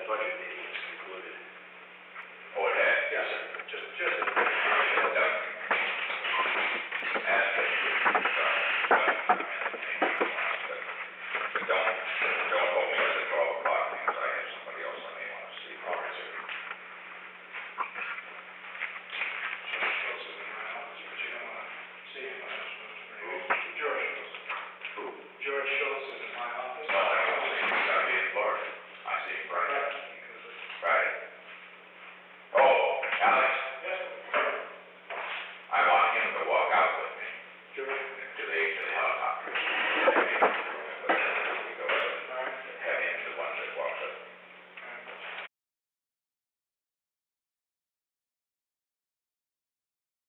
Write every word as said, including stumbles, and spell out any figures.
budget meeting is concluded. Oh, it has? Yes, sir. Just, just. in- Yeah. Ask them to, uh, uh, but, but don't, don't hold